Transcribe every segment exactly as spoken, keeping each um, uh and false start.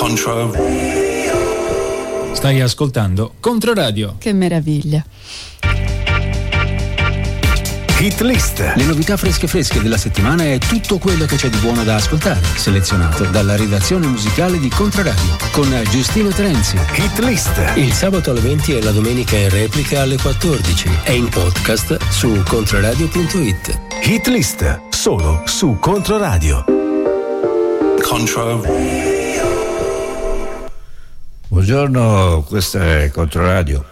Controradio. Stai ascoltando Controradio. Che meraviglia. Hit List. Le novità fresche fresche della settimana e tutto quello che c'è di buono da ascoltare, selezionato dalla redazione musicale di Controradio con Giustino Terenzi. Hit List. Il sabato alle venti e la domenica in replica alle quattordici e in podcast su controradio punto it. Hit List, solo su Controradio. Controradio. Buongiorno, questa è Controradio.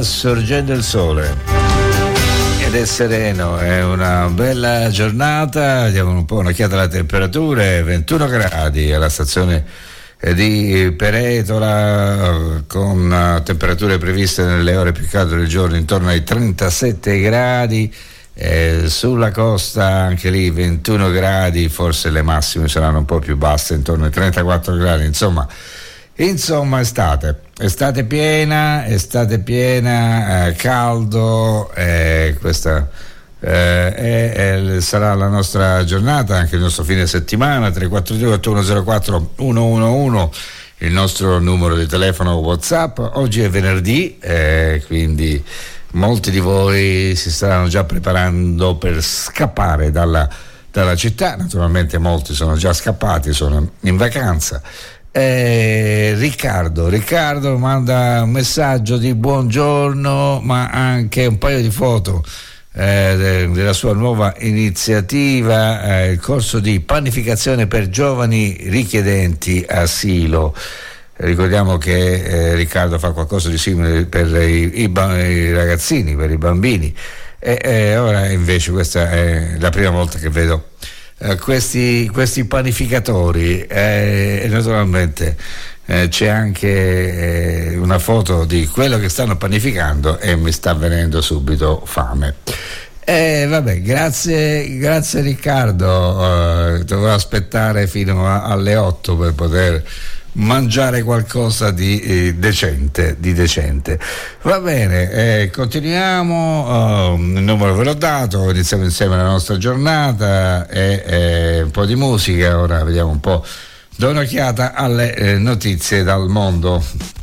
sorgendo il sole ed è sereno, è una bella giornata. Diamo un po' un'occhiata alle temperature: ventuno gradi alla stazione di Peretola, con temperature previste nelle ore più calde del giorno intorno ai trentasette gradi. Eh, sulla costa anche lì ventuno gradi, forse le massime saranno un po' più basse, intorno ai trentaquattro gradi. Insomma, insomma estate, estate piena, estate piena, eh, caldo, eh, questa eh, è, è, sarà la nostra giornata, anche il nostro fine settimana. Tre quattro due otto uno zero quattro uno uno uno il nostro numero di telefono WhatsApp. Oggi è venerdì, eh, quindi molti di voi si staranno già preparando per scappare dalla, dalla città. Naturalmente molti sono già scappati, sono in vacanza. Eh, Riccardo Riccardo manda un messaggio di buongiorno, ma anche un paio di foto eh, de, della sua nuova iniziativa, eh, il corso di panificazione per giovani richiedenti asilo. Ricordiamo che eh, Riccardo fa qualcosa di simile per i, i, i ragazzini, per i bambini, e, e ora invece questa è la prima volta che vedo eh, questi, questi panificatori, eh, e naturalmente eh, c'è anche eh, una foto di quello che stanno panificando e mi sta venendo subito fame. Eh, vabbè, grazie, grazie Riccardo, eh, dovrò aspettare fino a, alle otto per poter mangiare qualcosa di eh, decente, di decente. Va bene, eh, continuiamo, uh, il numero ve l'ho dato, iniziamo insieme la nostra giornata e eh, un po' di musica. Ora vediamo un po', do un'occhiata alle eh, notizie dal mondo.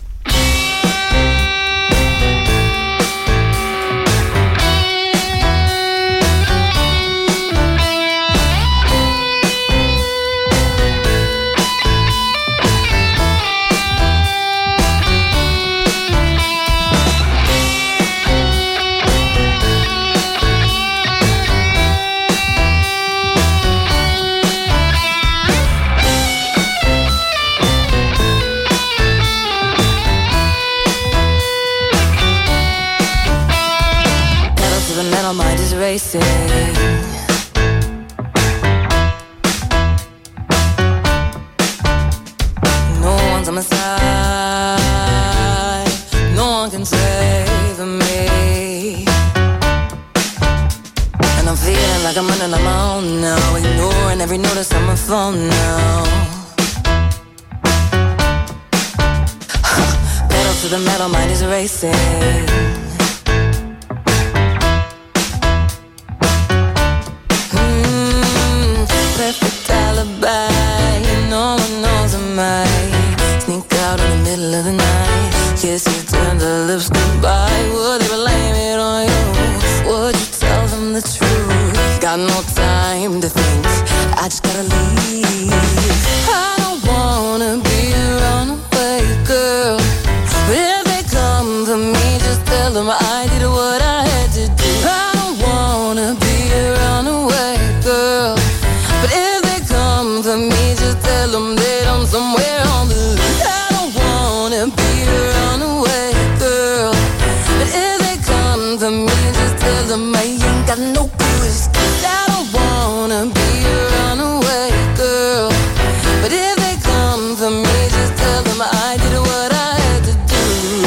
Racing. No one's on my side, no one can save me, and I'm feeling like I'm running on my own now, ignoring every notice on my phone now. Pedal to the metal, mind is racing. Perfect alibi, no one knows I might sneak out in the middle of the night, kiss you, turn the lips goodbye. Would they blame it on you? Would you tell them the truth? Got no time to think, I just gotta leave. I don't wanna be a runaway girl, but if they come for me, just tell them I did what I had to do. I don't wanna be a runaway girl, but if they come for me, just tell them that I'm somewhere on the loose. I don't wanna be a runaway girl, but if they come for me, just tell them I ain't got no good excuse. I don't wanna be a runaway girl, but if they come for me, just tell them I did what I had to do.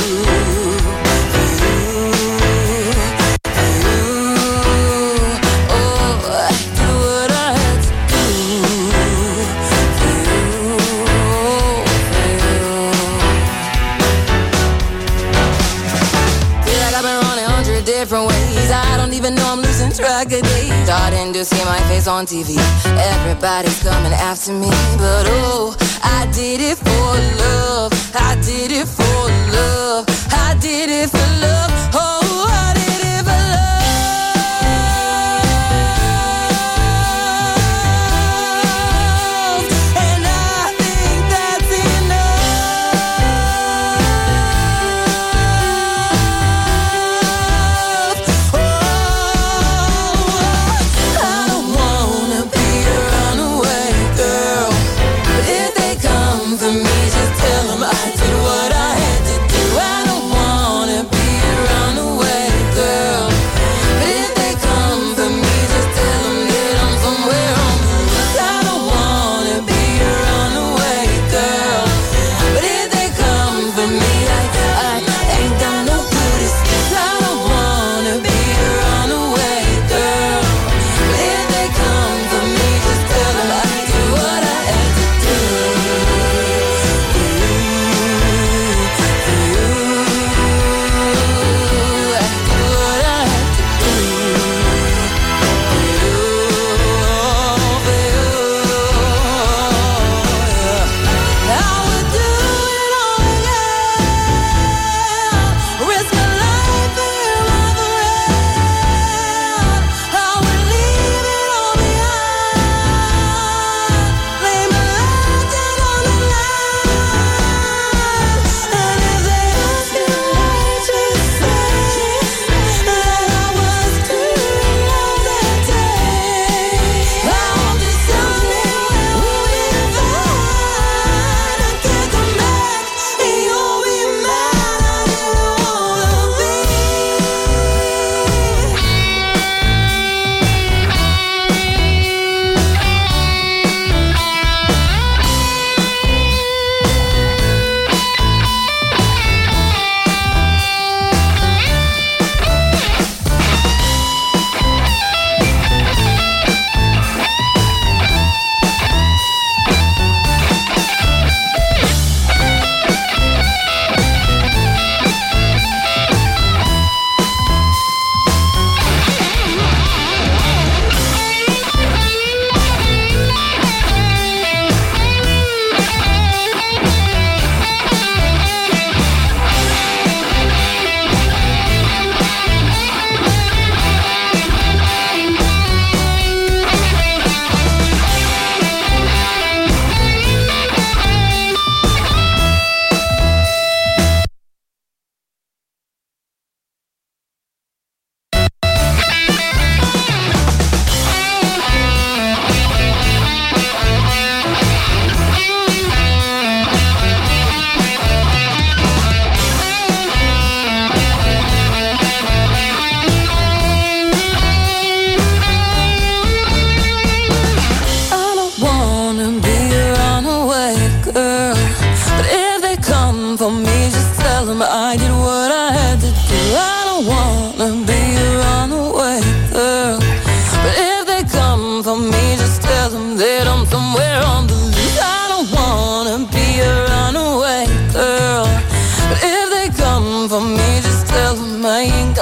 Different ways, I don't even know I'm losing track of days. Starting to see my face on T V, everybody's coming after me, but oh, I did it for love, I did it for love, I did it for love, oh, I did it for love, and I think that's for me, just tell them I did what I had to do. I don't wanna be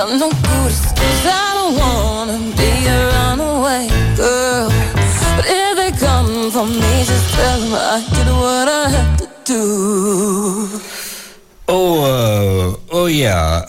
got no good excuse. I don't wanna be a runaway girl, but if they come for me, just tell them I did what I had to do. Oh, uh, oh yeah,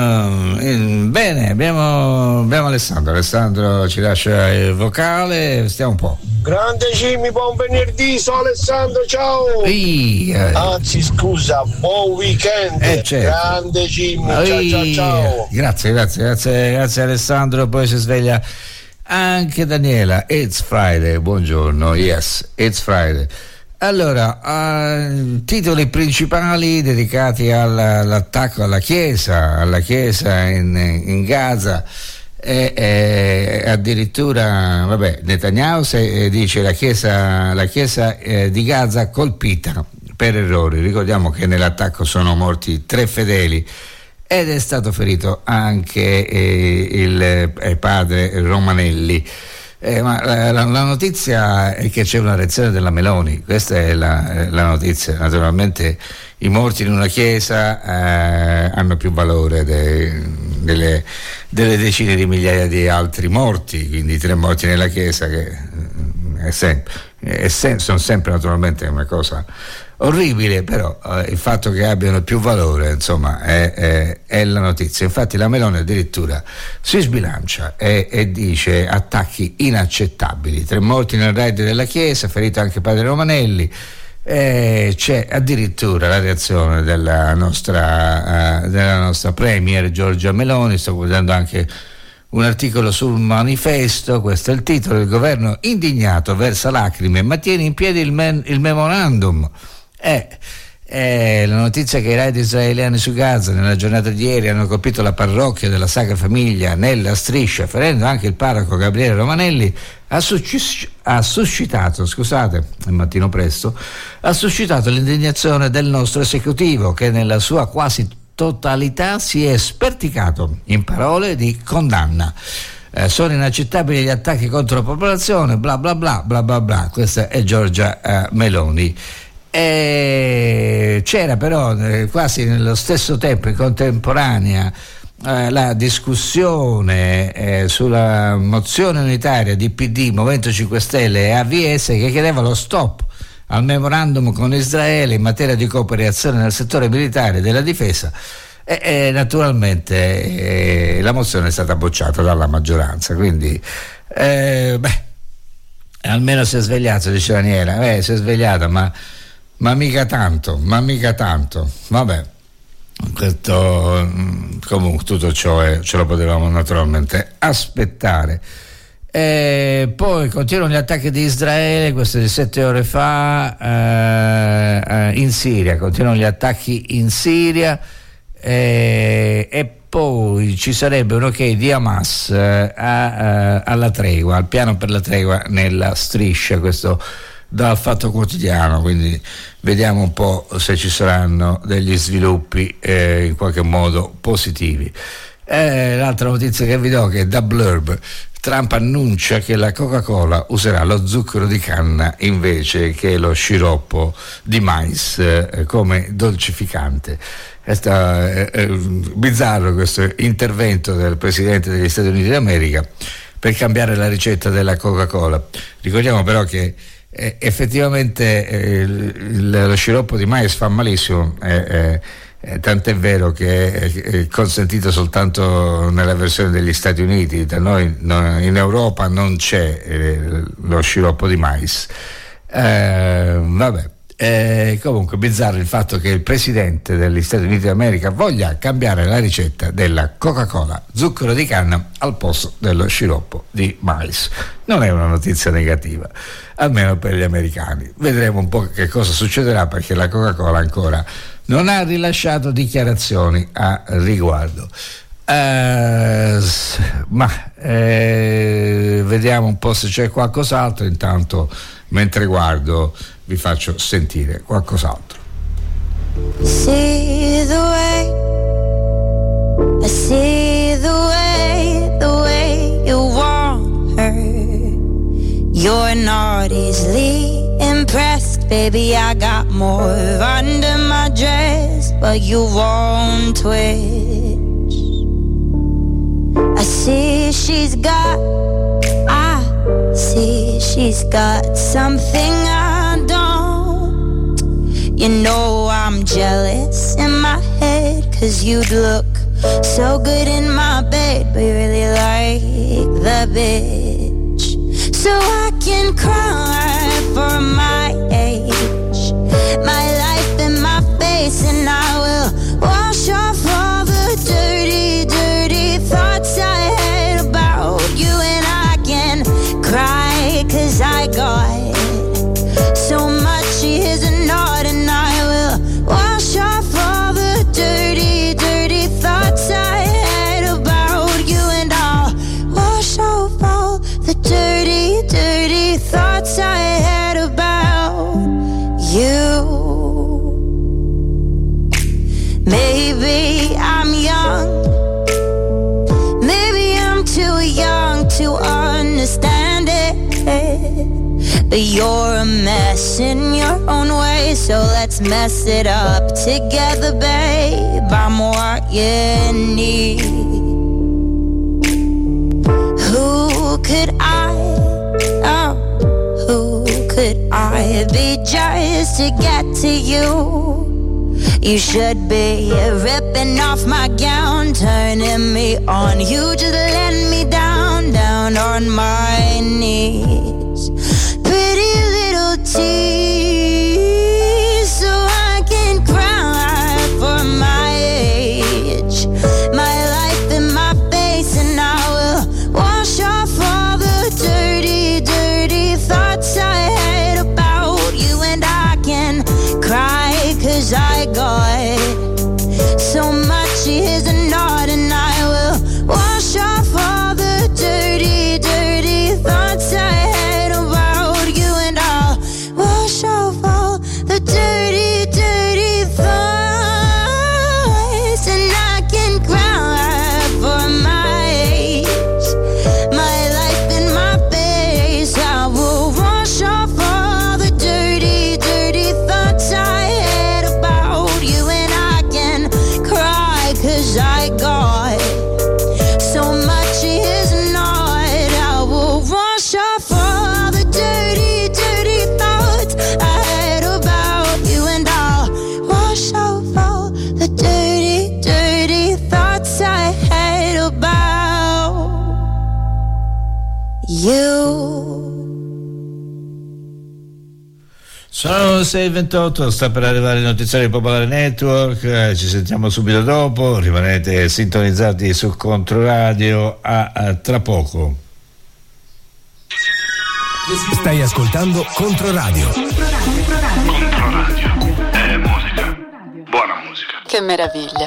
um, bene, abbiamo, abbiamo Alessandro, Alessandro ci lascia il vocale, stiamo un po'. Grande Jimmy, buon venerdì, sono Alessandro, ciao! Ehi, eh. Anzi scusa, buon weekend, eh, certo. Grande Jimmy, Ehi, ciao ciao ciao! Grazie, grazie, grazie, grazie Alessandro, poi si sveglia anche Daniela, it's Friday, buongiorno, yes, it's Friday. Allora, uh, titoli principali dedicati alla, all'attacco alla Chiesa, alla Chiesa in, in Gaza e, e addirittura, vabbè, Netanyahu se, dice la Chiesa, la chiesa eh, di Gaza colpita per errori. Ricordiamo che nell'attacco sono morti tre fedeli ed è stato ferito anche eh, il eh, padre Romanelli. Eh, ma la, la, la notizia è che c'è una reazione della Meloni, questa è la, la notizia. Naturalmente i morti in una chiesa eh, hanno più valore de, delle, delle decine di migliaia di altri morti, quindi tre morti nella chiesa che è sempre, è sem- sono sempre naturalmente una cosa orribile, però eh, il fatto che abbiano più valore, insomma, è, è, è la notizia. Infatti la Meloni addirittura si sbilancia e, e dice attacchi inaccettabili, tre morti nel raid della Chiesa, ferito anche padre Romanelli. Eh, c'è addirittura la reazione della nostra, uh, della nostra premier Giorgia Meloni. Sto guardando anche un articolo sul Manifesto, questo è il titolo: il governo indignato versa lacrime ma tiene in piedi il, men- il memorandum. Eh, eh, la notizia che i raid israeliani su Gaza nella giornata di ieri hanno colpito la parrocchia della Sacra Famiglia nella Striscia, ferendo anche il parroco Gabriele Romanelli, ha, susc- ha suscitato, scusate, è mattino presto, ha suscitato l'indignazione del nostro esecutivo, che nella sua quasi totalità si è sperticato in parole di condanna. Eh, sono inaccettabili gli attacchi contro la popolazione, bla bla bla bla bla bla. Questa è Giorgia eh, Meloni. E c'era però eh, quasi nello stesso tempo, in contemporanea, eh, la discussione eh, sulla mozione unitaria di P D, Movimento cinque Stelle e A V S, che chiedeva lo stop al memorandum con Israele in materia di cooperazione nel settore militare e della difesa. E, e naturalmente eh, la mozione è stata bocciata dalla maggioranza, quindi eh, beh, almeno si è svegliato, dice Daniela. Eh, si è svegliata, ma ma mica tanto, ma mica tanto, vabbè, questo, comunque tutto ciò è, ce lo potevamo naturalmente aspettare. E poi continuano gli attacchi di Israele, questo di sette ore fa, eh, eh, in Siria, continuano gli attacchi in Siria, eh, e poi ci sarebbe un ok di Hamas eh, a, a, alla tregua, al piano per la tregua nella Striscia, questo dal Fatto Quotidiano, quindi vediamo un po' se ci saranno degli sviluppi eh, in qualche modo positivi. Eh, l'altra notizia che vi do, che è da Blurb: Trump annuncia che la Coca-Cola userà lo zucchero di canna invece che lo sciroppo di mais eh, come dolcificante. È, sta, è, è bizzarro questo intervento del Presidente degli Stati Uniti d'America per cambiare la ricetta della Coca-Cola. Ricordiamo però che Eh, effettivamente eh, il, lo sciroppo di mais fa malissimo, eh, eh, eh, tant'è vero che è, è consentito soltanto nella versione degli Stati Uniti. Da noi no, in Europa non c'è eh, lo sciroppo di mais. Eh, vabbè, eh, comunque bizzarro il fatto che il presidente degli Stati Uniti d'America voglia cambiare la ricetta della Coca-Cola, zucchero di canna al posto dello sciroppo di mais. Non è una notizia negativa, almeno per gli americani. Vedremo un po' che cosa succederà, perché la Coca-Cola ancora non ha rilasciato dichiarazioni a riguardo. Eh, ma eh, vediamo un po' se c'è qualcos'altro. Intanto, mentre guardo, vi faccio sentire qualcos'altro. See the way, I see the way, the way you want her. You're not easily impressed, baby. I got more under my dress, but you won't twitch. she's got, I see she's got something I don't. You know I'm jealous in my head, cause you'd look so good in my bed, but you really like the bitch. So I can cry for my age, my life in my face, and I will wash off all the dirty, dirty thoughts I had about you. And I can cry cause I got so much is not, and I will wash off all the dirty, dirty thoughts I had about you. And I'll wash off all the dirty, dirty thoughts I had about you. Maybe I'm young, maybe I'm too young to understand it, but you're a mess in your own way, so let's mess it up together, babe. I'm what you need. Who could I, oh, who could I be just to get to you? You should be ripping off my gown, turning me on. You just let me down, down on my knees. Pretty little tears, so I can cry for my age, my life in my face, and I will wash off all the dirty, dirty thoughts I had about you. And I can cry cause I got so much is not, and I will wash off all the dirty, dirty thoughts I had about you. And I'll wash off all the dirty, dirty thoughts, and I can cry for my age, my life in my face. I will wash off all the dirty, dirty thoughts I had about you. And I can cry cause I got so much is not. I will wash off all the dirty, dirty thoughts I had about you. And I'll wash off all the dirty, dirty thoughts I had about you. Sono sei e ventotto, sta per arrivare il notiziario Popolare Network, eh, ci sentiamo subito dopo, rimanete sintonizzati su Controradio, a, a tra poco. Stai ascoltando Controradio. Controradio è musica, buona musica. Che meraviglia.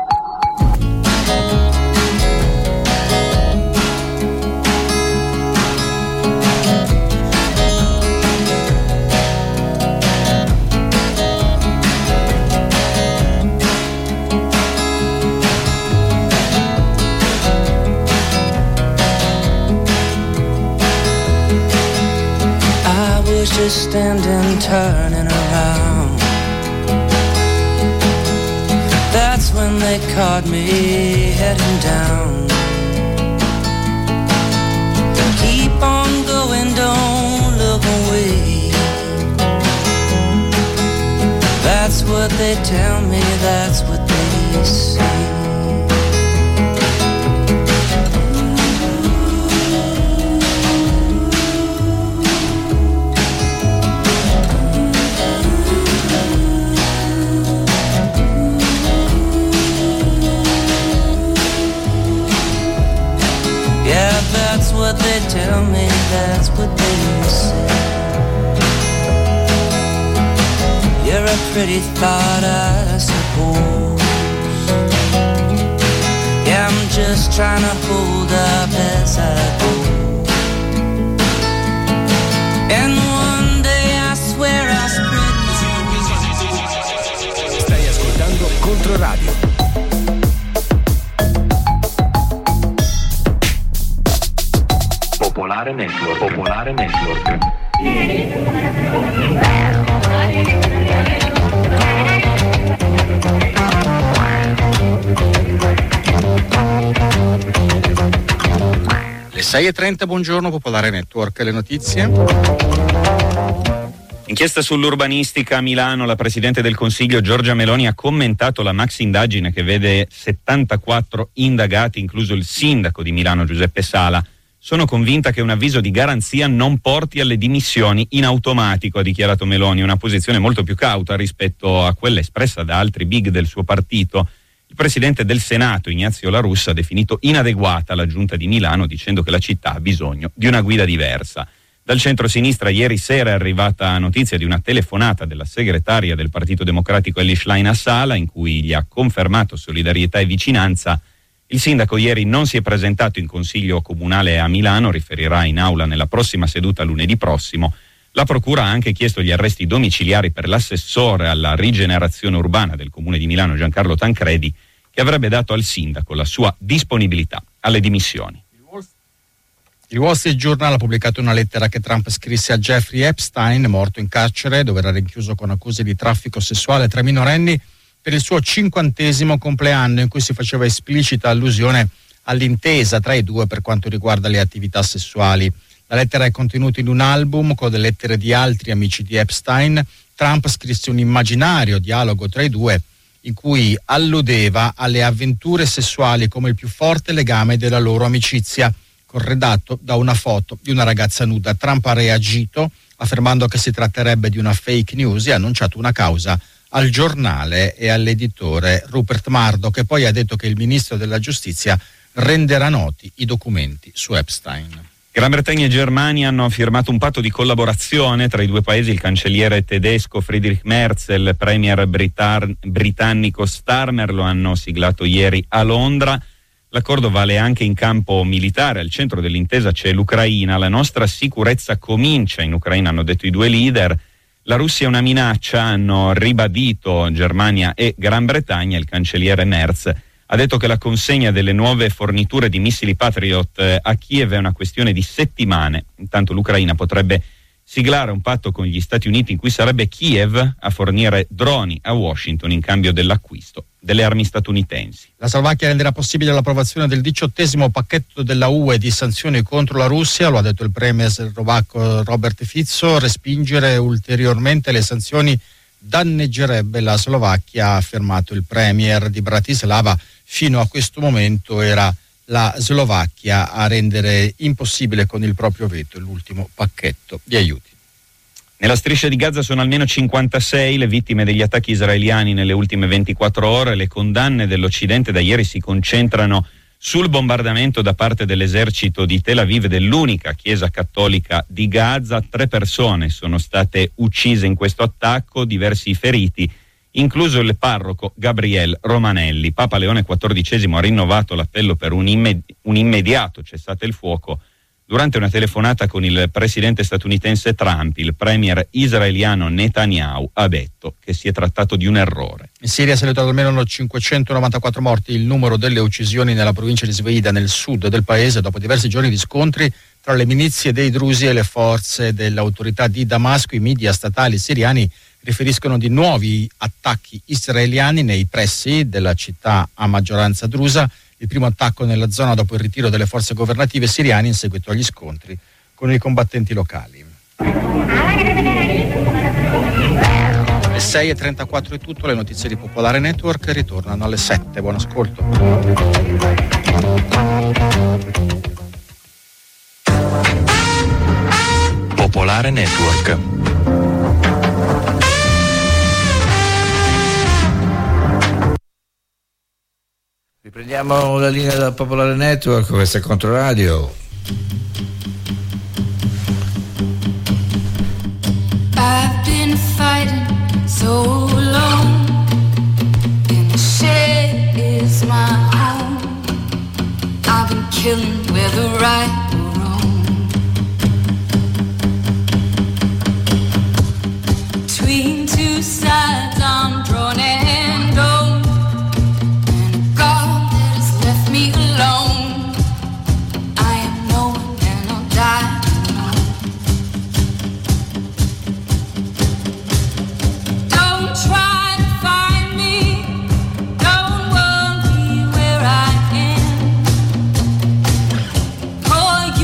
Just standing, turning around. That's when they caught me heading down. Keep on going, don't look away. That's what they tell me, that's what they say. That's what they tell me, that's what they say. You're a pretty thought, I suppose. Yeah, I'm just trying to hold up as I go. And one day I swear I'll spread my... Stai ascoltando Controradio. Popolare Network, Popolare Network. Le sei e trenta, buongiorno Popolare Network, le notizie. Inchiesta sull'urbanistica a Milano, la Presidente del Consiglio Giorgia Meloni ha commentato la maxi indagine che vede settantaquattro indagati, incluso il sindaco di Milano Giuseppe Sala. Sono convinta che un avviso di garanzia non porti alle dimissioni in automatico, ha dichiarato Meloni, una posizione molto più cauta rispetto a quella espressa da altri big del suo partito. Il Presidente del Senato, Ignazio La Russa, ha definito inadeguata la Giunta di Milano, dicendo che la città ha bisogno di una guida diversa. Dal centro-sinistra ieri sera è arrivata notizia di una telefonata della segretaria del Partito Democratico Elly Schlein a Sala, in cui gli ha confermato solidarietà e vicinanza. Il sindaco ieri non si è presentato in consiglio comunale a Milano, riferirà in aula nella prossima seduta lunedì prossimo. La procura ha anche chiesto gli arresti domiciliari per l'assessore alla rigenerazione urbana del comune di Milano Giancarlo Tancredi, che avrebbe dato al sindaco la sua disponibilità alle dimissioni. Il Wall Street Journal ha pubblicato una lettera che Trump scrisse a Jeffrey Epstein, morto in carcere dove era rinchiuso con accuse di traffico sessuale tra minorenni, per il suo cinquantesimo compleanno, in cui si faceva esplicita allusione all'intesa tra i due per quanto riguarda le attività sessuali. La lettera è contenuta in un album con le lettere di altri amici di Epstein. Trump scrisse un immaginario dialogo tra i due in cui alludeva alle avventure sessuali come il più forte legame della loro amicizia, corredato da una foto di una ragazza nuda. Trump ha reagito affermando che si tratterebbe di una fake news e ha annunciato una causa al giornale e all'editore Rupert Murdoch, che poi ha detto che il ministro della giustizia renderà noti i documenti su Epstein. Gran Bretagna e Germania hanno firmato un patto di collaborazione tra i due paesi. Il cancelliere tedesco Friedrich Merz e il premier britar- britannico Starmer lo hanno siglato ieri a Londra. L'accordo vale anche in campo militare. Al centro dell'intesa c'è l'Ucraina. La nostra sicurezza comincia in Ucraina, hanno detto i due leader. La Russia è una minaccia, hanno ribadito Germania e Gran Bretagna. Il cancelliere Merz ha detto che la consegna delle nuove forniture di missili Patriot a Kiev è una questione di settimane. Intanto l'Ucraina potrebbe siglare un patto con gli Stati Uniti in cui sarebbe Kiev a fornire droni a Washington in cambio dell'acquisto delle armi statunitensi. La Slovacchia renderà possibile l'approvazione del diciottesimo pacchetto della U E di sanzioni contro la Russia, lo ha detto il premier slovacco Robert Fico. Respingere ulteriormente le sanzioni danneggerebbe la Slovacchia, ha affermato il premier di Bratislava. Fino a questo momento era la Slovacchia a rendere impossibile con il proprio veto l'ultimo pacchetto di aiuti. Nella striscia di Gaza sono almeno cinquantasei le vittime degli attacchi israeliani nelle ultime ventiquattro ore. Le condanne dell'Occidente da ieri si concentrano sul bombardamento da parte dell'esercito di Tel Aviv dell'unica chiesa cattolica di Gaza. Tre persone sono state uccise in questo attacco, diversi feriti, incluso il parroco Gabriel Romanelli. Papa Leone quattordicesimo ha rinnovato l'appello per un, immed- un immediato cessate il fuoco. Durante una telefonata con il presidente statunitense Trump, il premier israeliano Netanyahu ha detto che si è trattato di un errore. In Siria è salito ad almeno cinquecentonovantaquattro morti il numero delle uccisioni nella provincia di Sveida, nel sud del paese, dopo diversi giorni di scontri tra le milizie dei drusi e le forze dell'autorità di Damasco. I media statali siriani riferiscono di nuovi attacchi israeliani nei pressi della città a maggioranza drusa. Il primo attacco nella zona dopo il ritiro delle forze governative siriane in seguito agli scontri con i combattenti locali. Le sei e trentaquattro è tutto, le notizie di Popolare Network ritornano alle sette. Buon ascolto. Popolare Network. Riprendiamo la linea dal Popolare Network, questa è Controradio. I've been fighting so long, and the shed is my home. I've been killing whether right or wrong. Between two sides I'm drawn and on, and a God that has left me alone. I am no one and I'll die alone. Don't try to find me, don't worry where I am. For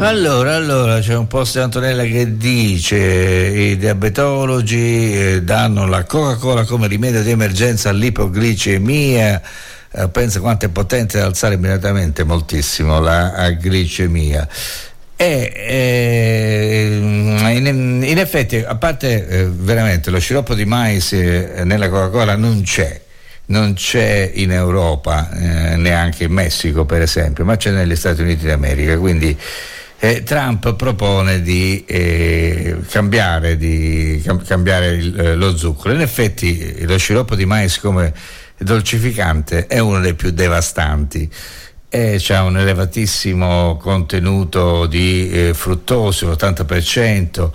Allora, allora c'è un post di Antonella che dice: i diabetologi eh, danno la Coca-Cola come rimedio di emergenza all'ipoglicemia. Eh, pensa quanto è potente da alzare immediatamente moltissimo la glicemia. E eh, in, in effetti, a parte eh, veramente lo sciroppo di mais eh, nella Coca-Cola non c'è. Non c'è in Europa, eh, neanche in Messico per esempio, ma c'è negli Stati Uniti d'America, quindi eh, Trump propone di eh, cambiare, di, cam- cambiare il, eh, lo zucchero. In effetti lo sciroppo di mais come dolcificante è uno dei più devastanti, e c'ha un elevatissimo contenuto di eh, fruttosio, l'ottanta per cento,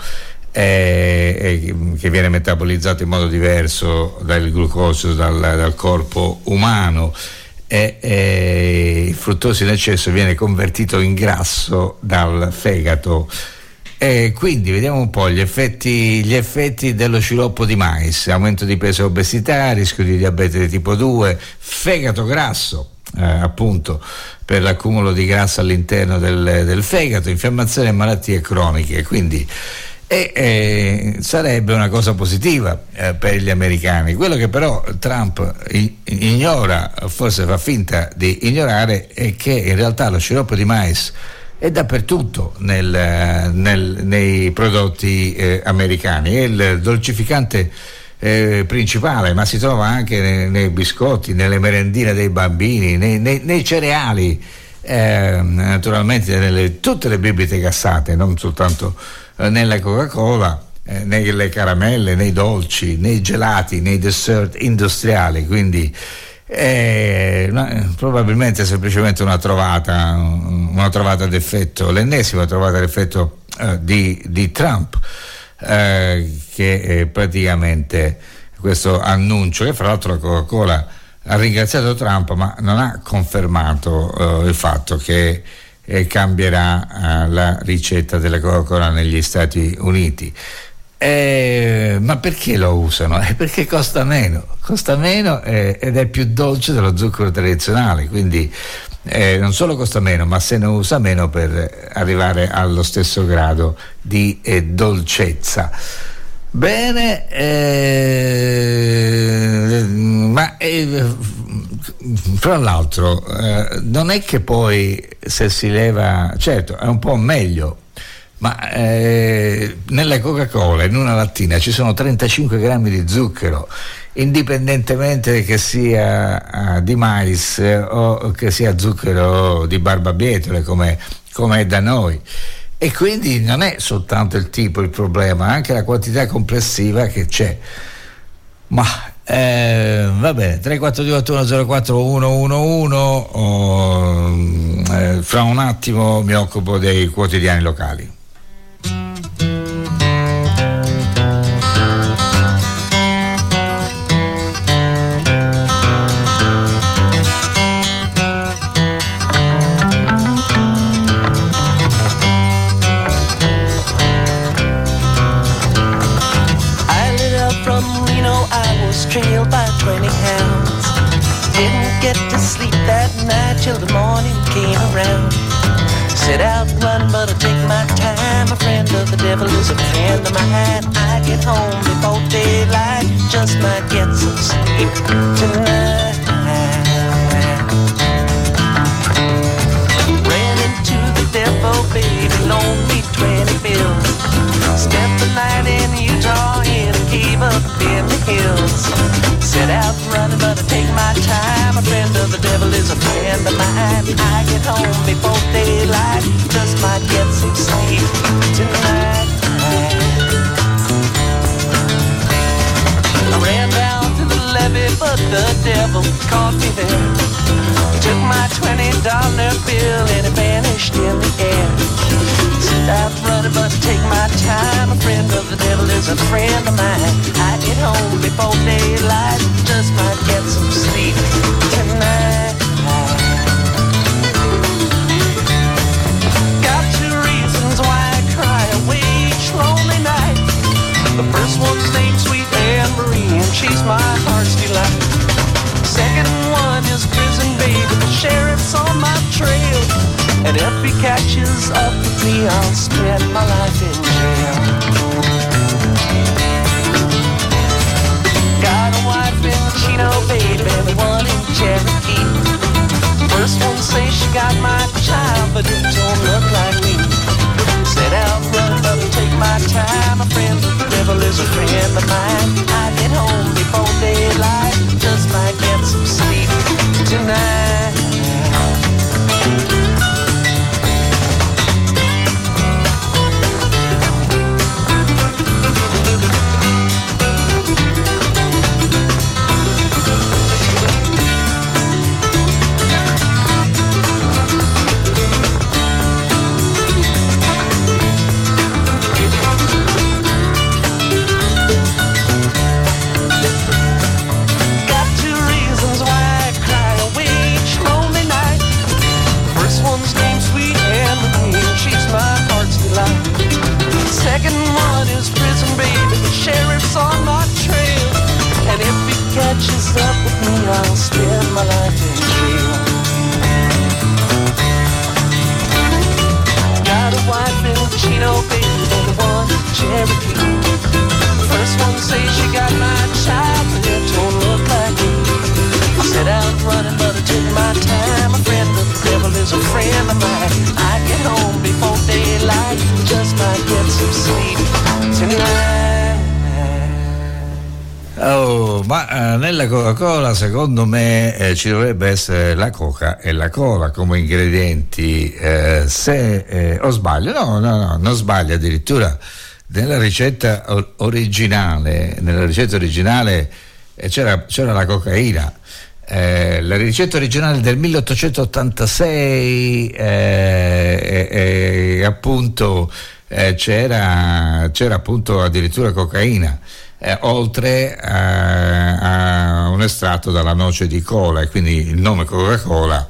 Eh, eh, che viene metabolizzato in modo diverso dal glucosio dal, dal corpo umano, e eh, il fruttosio in eccesso viene convertito in grasso dal fegato. E quindi vediamo un po' gli effetti, gli effetti dello sciroppo di mais: aumento di peso e obesità, rischio di diabete di tipo due, fegato grasso, eh, appunto per l'accumulo di grasso all'interno del, del fegato, infiammazione e malattie croniche. Quindi E eh, sarebbe una cosa positiva eh, per gli americani. Quello che però Trump ignora, forse fa finta di ignorare, è che in realtà lo sciroppo di mais è dappertutto nel, nel, nei prodotti eh, americani, è il dolcificante eh, principale, ma si trova anche nei, nei biscotti, nelle merendine dei bambini, nei, nei, nei cereali, eh, naturalmente nelle, tutte le bibite gassate, non soltanto nella Coca-Cola, eh, nelle caramelle, nei dolci, nei gelati, nei dessert industriali. Quindi eh, no, probabilmente è semplicemente una trovata, una trovata d'effetto, l'ennesima trovata d'effetto eh, di, di Trump, eh, che eh, praticamente questo annuncio, che fra l'altro la Coca-Cola ha ringraziato Trump, ma non ha confermato eh, il fatto che e cambierà uh, la ricetta della Coca-Cola negli Stati Uniti. Eh, ma perché lo usano? Eh, perché costa meno, costa meno eh, ed è più dolce dello zucchero tradizionale, quindi eh, non solo costa meno, ma se ne usa meno per arrivare allo stesso grado di eh, dolcezza. Bene, eh, ma eh, fra l'altro eh, non è che poi se si leva, certo è un po' meglio, ma eh, nella Coca-Cola in una lattina ci sono trentacinque grammi di zucchero, indipendentemente che sia uh, di mais eh, o che sia zucchero di barbabietole come, come è da noi. E quindi non è soltanto il tipo il problema, anche la quantità complessiva che c'è. Ma eh, va bene, tre quattro due otto uno zero quattro uno uno uno, oh, eh, fra un attimo mi occupo dei quotidiani locali. Trailed by twenty hounds. Didn't get to sleep that night till the morning came around. Set out run, but I take my time. A friend of the devil is a friend of mine. I get home before daylight, just might get some sleep tonight. Ran into the devil, baby, loaned me twenty bills. Spent the night in Utah in a cave up in the hills. Set out running, but I take my time. A friend of the devil is a friend of mine. I get home before daylight, just might get some sleep tonight. I ran down to the levee, but the devil caught me there. Took my twenty dollar bill and it vanished in the air. Set out running, but take my time. A friend of the devil is a friend of mine. I get home before daylight, just might get some sleep tonight. Got two reasons why I cry away each lonely night. The first one's named Sweet Anne Marie, and she's my heart's delight. Second one is prison baby, the sheriff's on my trail. And if he catches up with me, I'll spend my life in jail. Got a wife in Chino, baby, the one in Cherokee. First one say she got my child, but it don't look like me. Said out front, but take my time. A friend of the devil is a friend of mine. I get home before daylight, just might get some sleep tonight. Second one is prison, baby. The sheriff's on my trail. And if he catches up with me, I'll spend my life in jail. Got a wife in Chino, baby, and the one in Cherokee. First one says she got my child, but it don't look like me. I set out running, but I took my time. A friend of the devil is a friend of mine. I get home before daylight, just might get some sleep tonight. Oh, ma eh, nella Coca-Cola secondo me eh, ci dovrebbe essere la coca e la cola come ingredienti, eh, se eh, o sbaglio? No, no, no, non sbaglio, addirittura nella ricetta originale, nella ricetta originale eh, c'era, c'era la cocaina. Eh, la ricetta originale del milleottocentottantasei eh, eh, eh, appunto eh, c'era, c'era appunto addirittura cocaina, eh, oltre a, a un estratto dalla noce di cola, e quindi il nome Coca-Cola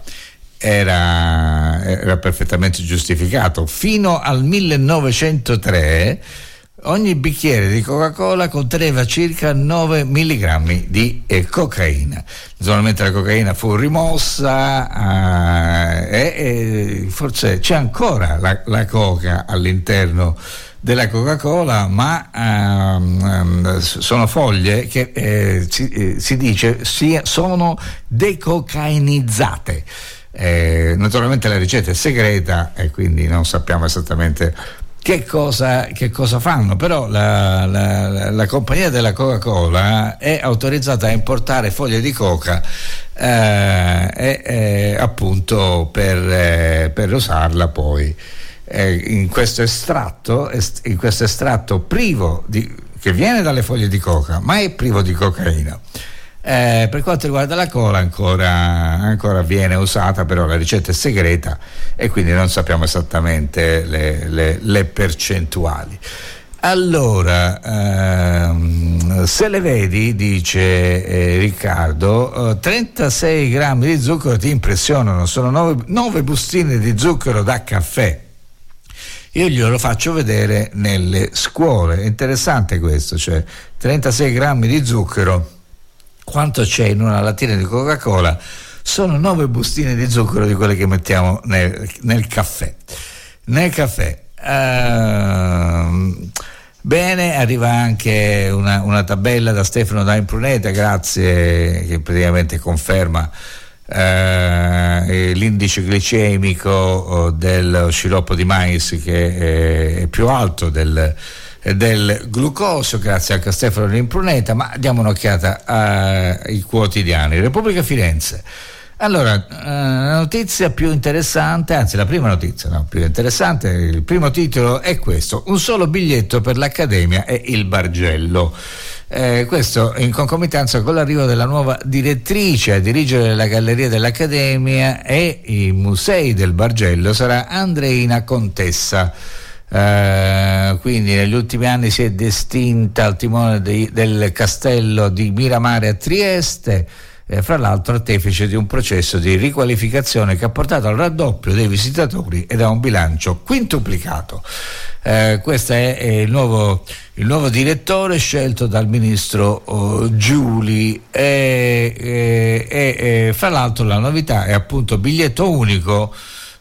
era, era perfettamente giustificato. Fino al millenovecentotre ogni bicchiere di Coca-Cola conteneva circa nove milligrammi di eh, cocaina. Naturalmente la cocaina fu rimossa eh, e, e forse c'è ancora la, la coca all'interno della Coca-Cola, ma ehm, sono foglie che eh, si, eh, si dice sia, sono decocainizzate. Eh, naturalmente la ricetta è segreta e quindi non sappiamo esattamente Che cosa, che cosa fanno, però la, la, la compagnia della Coca-Cola è autorizzata a importare foglie di coca eh, e, eh, appunto per, eh, per usarla poi eh, in questo estratto, in questo estratto privo di, che viene dalle foglie di coca, ma è privo di cocaina. Eh, per quanto riguarda la cola ancora, ancora viene usata, però la ricetta è segreta e quindi non sappiamo esattamente le, le, le percentuali. Allora, ehm, se le vedi, dice eh, Riccardo, eh, trentasei grammi di zucchero ti impressionano, sono nove bustine di zucchero da caffè. Io glielo faccio vedere nelle scuole, è interessante questo, cioè trentasei grammi di zucchero. Quanto c'è in una lattina di Coca-Cola? Sono nove bustine di zucchero di quelle che mettiamo nel, nel caffè. Nel caffè. Uh, bene, arriva anche una, una tabella da Stefano da Impruneta, grazie, che praticamente conferma uh, l'indice glicemico dello sciroppo di mais, che è più alto del del glucosio, grazie anche a Stefano L'Impruneta. Ma diamo un'occhiata ai quotidiani. Repubblica Firenze. Allora, la notizia più interessante, anzi la prima notizia no, più interessante, il primo titolo è questo: un solo biglietto per l'Accademia e il Bargello. Eh, questo in concomitanza con l'arrivo della nuova direttrice a dirigere la galleria dell'Accademia e i musei del Bargello sarà Andreina Contessa. Uh, quindi negli ultimi anni si è distinta al timone di, del castello di Miramare a Trieste, eh, fra l'altro artefice di un processo di riqualificazione che ha portato al raddoppio dei visitatori ed a un bilancio quintuplicato. Uh, questo è, è il, nuovo, il nuovo direttore scelto dal ministro uh, Giuli e, e, e, e fra l'altro la novità è appunto biglietto unico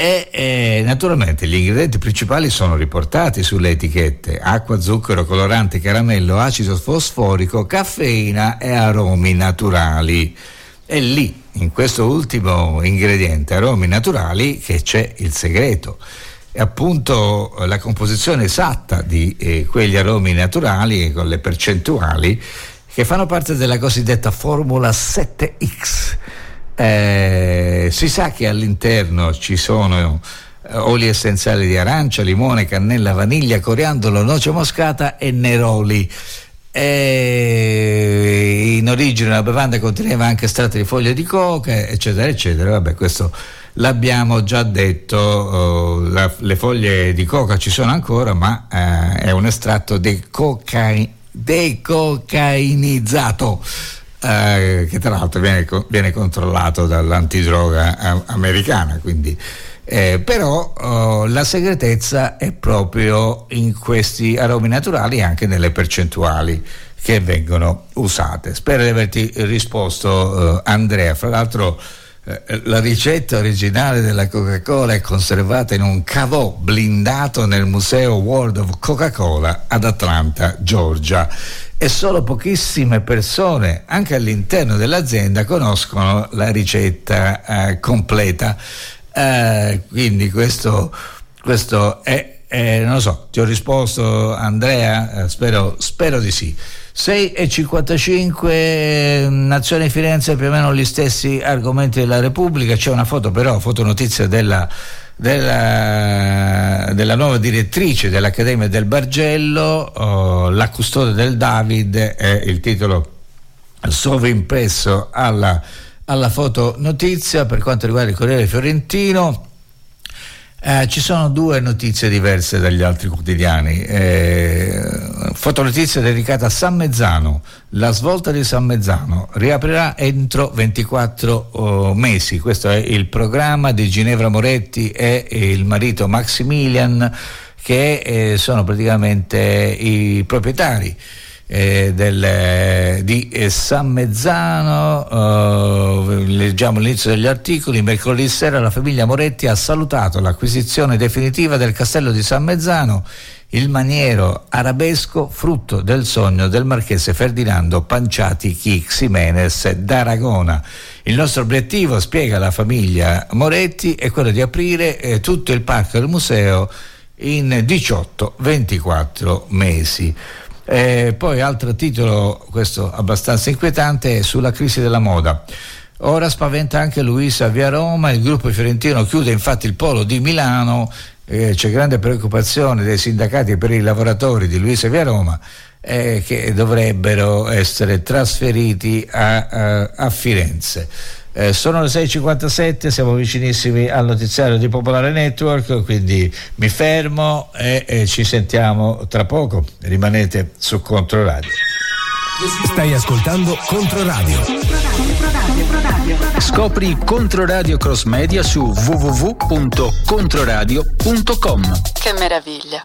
E eh, naturalmente gli ingredienti principali sono riportati sulle etichette: acqua, zucchero, colorante, caramello, acido fosforico, caffeina e aromi naturali. È lì, in questo ultimo ingrediente, aromi naturali, che c'è il segreto. È appunto la composizione esatta di eh, quegli aromi naturali con le percentuali che fanno parte della cosiddetta formula sette X. Eh, si sa che all'interno ci sono eh, oli essenziali di arancia, limone, cannella, vaniglia, coriandolo, noce moscata e neroli. Eh, in origine la bevanda conteneva anche estratti di foglie di coca, eccetera eccetera. Vabbè, questo l'abbiamo già detto. Oh, la, le foglie di coca ci sono ancora, ma eh, è un estratto decocainizzato decocainizzato, eh, che tra l'altro viene, viene controllato dall'antidroga americana, quindi eh, però oh, la segretezza è proprio in questi aromi naturali e anche nelle percentuali che vengono usate. Spero di averti risposto, eh, Andrea. Fra l'altro eh, la ricetta originale della Coca-Cola è conservata in un caveau blindato nel museo World of Coca-Cola ad Atlanta, Georgia, e solo pochissime persone anche all'interno dell'azienda conoscono la ricetta eh, completa. Eh, quindi questo, questo è, è, non lo so, ti ho risposto, Andrea? Eh, spero, spero di sì. sei e cinquantacinque, Nazione Firenze, più o meno gli stessi argomenti della Repubblica. C'è una foto, però, fotonotizia della, della, della nuova direttrice dell'Accademia del Bargello, oh, la custode del David è il titolo sovrimpresso alla, alla fotonotizia. Per quanto riguarda il Corriere Fiorentino, Eh, ci sono due notizie diverse dagli altri quotidiani. Eh, fotonotizia dedicata a San Mezzano. La svolta di San Mezzano riaprirà entro ventiquattro oh, mesi. Questo è il programma di Ginevra Moretti e, e il marito Maximilian, che eh, sono praticamente i proprietari Eh, del, eh, di eh, San Mezzano. Eh, leggiamo l'inizio degli articoli. Mercoledì sera la famiglia Moretti ha salutato l'acquisizione definitiva del castello di San Mezzano, il maniero arabesco frutto del sogno del marchese Ferdinando Panciati Chi Ximenes d'Aragona. Il nostro obiettivo, spiega la famiglia Moretti, è quello di aprire eh, tutto il parco del museo in diciotto ventiquattro mesi. Eh, poi altro titolo, questo abbastanza inquietante, è sulla crisi della moda. Ora spaventa anche Luisa via Roma. Il gruppo fiorentino chiude infatti il polo di Milano. Eh, c'è grande preoccupazione dei sindacati per i lavoratori di Luisa via Roma, eh, che dovrebbero essere trasferiti a, a, a Firenze. Eh, sono le sei e cinquantasette, siamo vicinissimi al notiziario di Popolare Network, quindi mi fermo e, e ci sentiamo tra poco. Rimanete su Controradio. Stai ascoltando Controradio. Scopri Controradio Cross Media su w w w punto controradio punto com. Che meraviglia!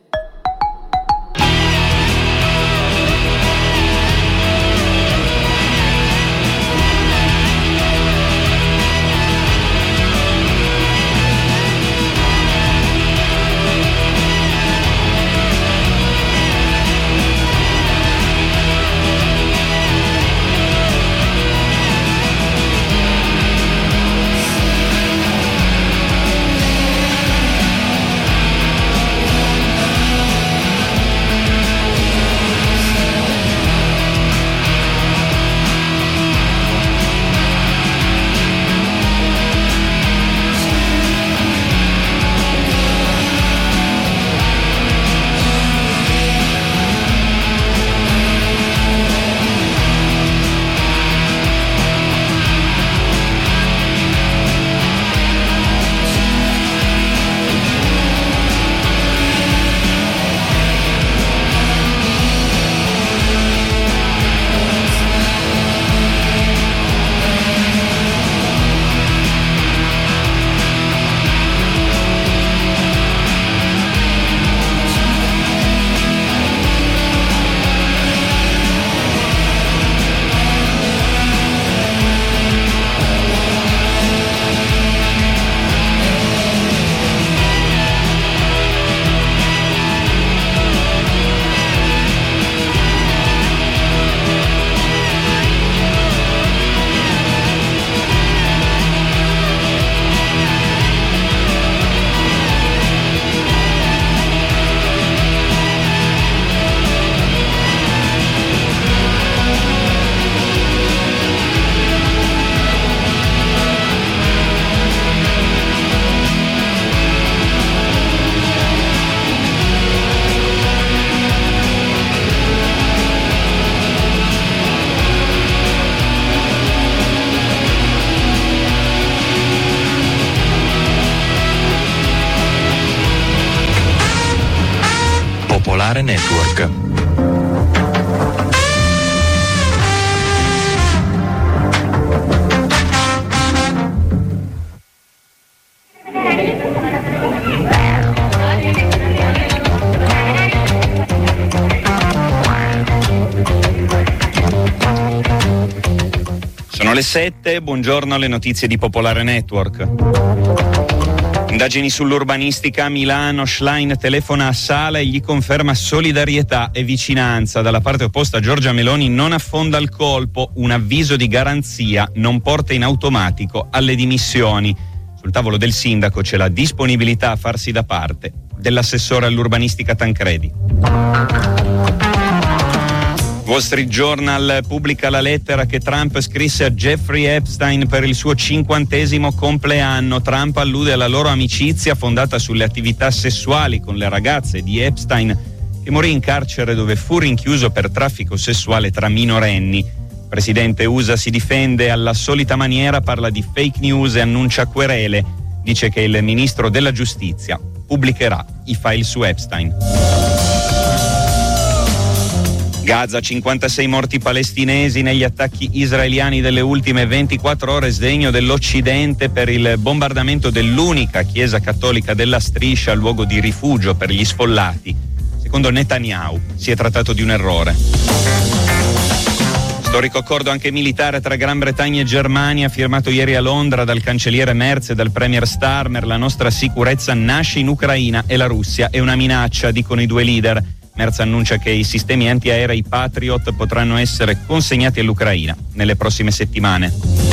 Thank Popolare Network. Sono le sette, buongiorno alle notizie di Popolare Network. Indagini sull'urbanistica a Milano, Schlein telefona a Sala e gli conferma solidarietà e vicinanza. Dalla parte opposta Giorgia Meloni non affonda il colpo, un avviso di garanzia, non porta in automatico alle dimissioni. Sul tavolo del sindaco c'è la disponibilità a farsi da parte dell'assessore all'urbanistica Tancredi. Wall Street Journal pubblica la lettera che Trump scrisse a Jeffrey Epstein per il suo cinquantesimo compleanno. Trump allude alla loro amicizia fondata sulle attività sessuali con le ragazze di Epstein, che morì in carcere dove fu rinchiuso per traffico sessuale tra minorenni. Il presidente U S A si difende alla solita maniera, parla di fake news e annuncia querele. Dice che il ministro della giustizia pubblicherà i file su Epstein. Gaza, cinquantasei morti palestinesi negli attacchi israeliani delle ultime ventiquattro ore, sdegno dell'Occidente per il bombardamento dell'unica chiesa cattolica della striscia, luogo di rifugio per gli sfollati. Secondo Netanyahu si è trattato di un errore. Storico accordo anche militare tra Gran Bretagna e Germania, firmato ieri a Londra dal cancelliere Merz e dal premier Starmer. La nostra sicurezza nasce in Ucraina e la Russia è una minaccia, dicono i due leader. Merz annuncia che i sistemi antiaerei Patriot potranno essere consegnati all'Ucraina nelle prossime settimane.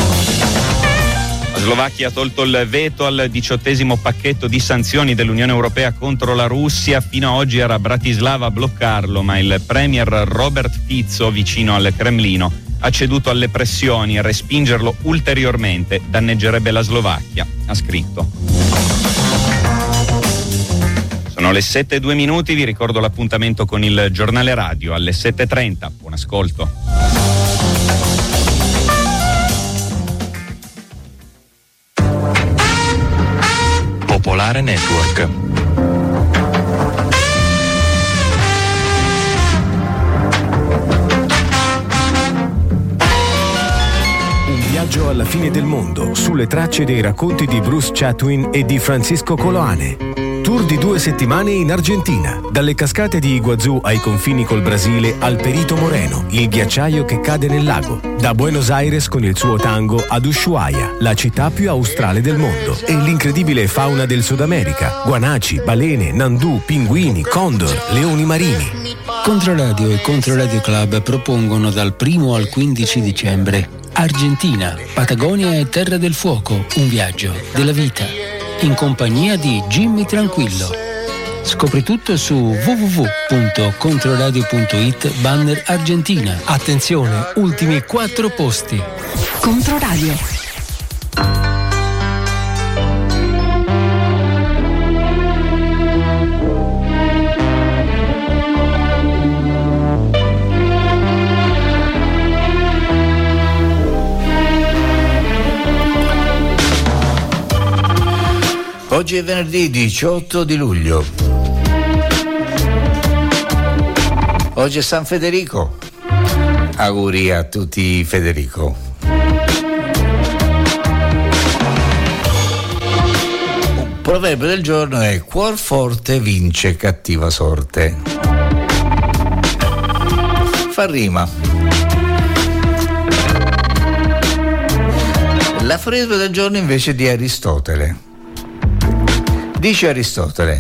La Slovacchia ha tolto il veto al diciottesimo pacchetto di sanzioni dell'Unione Europea contro la Russia. Fino ad oggi era Bratislava a bloccarlo, ma il premier Robert Fico, vicino al Cremlino, ha ceduto alle pressioni e respingerlo ulteriormente danneggerebbe la Slovacchia, ha scritto. Sono le sette e due minuti, vi ricordo l'appuntamento con il giornale radio alle sette e trenta. Buon ascolto. Popolare Network. Un viaggio alla fine del mondo sulle tracce dei racconti di Bruce Chatwin e di Francisco Coloane. Tour di due settimane in Argentina, dalle cascate di Iguazú ai confini col Brasile al Perito Moreno, il ghiacciaio che cade nel lago. Da Buenos Aires con il suo tango ad Ushuaia, la città più australe del mondo, e l'incredibile fauna del Sud America, guanaci, balene, nandù, pinguini, condor, leoni marini. Controradio e Controradio Club propongono dal primo al quindici dicembre Argentina, Patagonia e Terra del Fuoco, un viaggio della vita, in compagnia di Jimmy Tranquillo. Scopri tutto su w w w punto controradio punto it banner Argentina. Attenzione, ultimi quattro posti. Controradio. Oggi è venerdì diciotto di luglio. Oggi è San Federico. Auguri a tutti Federico. Un proverbio del giorno è: cuor forte vince cattiva sorte. Fa rima. L'aforisma del giorno invece è di Aristotele. Dice Aristotele: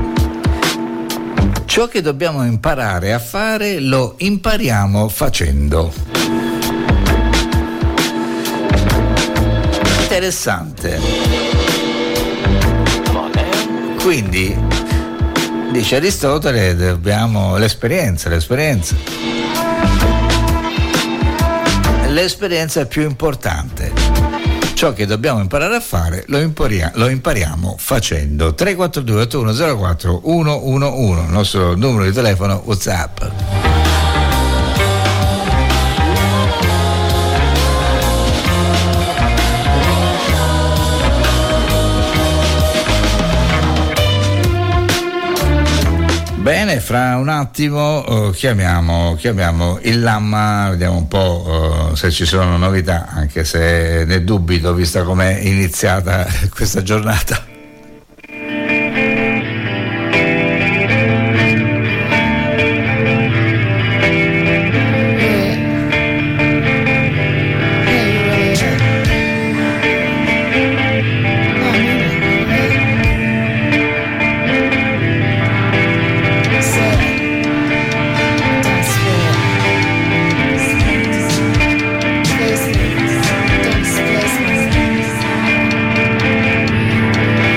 ciò che dobbiamo imparare a fare lo impariamo facendo. Interessante. Quindi, dice Aristotele, dobbiamo l'esperienza, l'esperienza. L'esperienza è più importante. Ciò che dobbiamo imparare a fare lo impariamo, lo impariamo facendo. tre quattro due otto uno zero quattro uno uno uno, il nostro numero di telefono WhatsApp. Bene, fra un attimo uh, chiamiamo, chiamiamo il Lamma, vediamo un po' uh, se ci sono novità, anche se ne dubito vista com'è iniziata questa giornata. Don't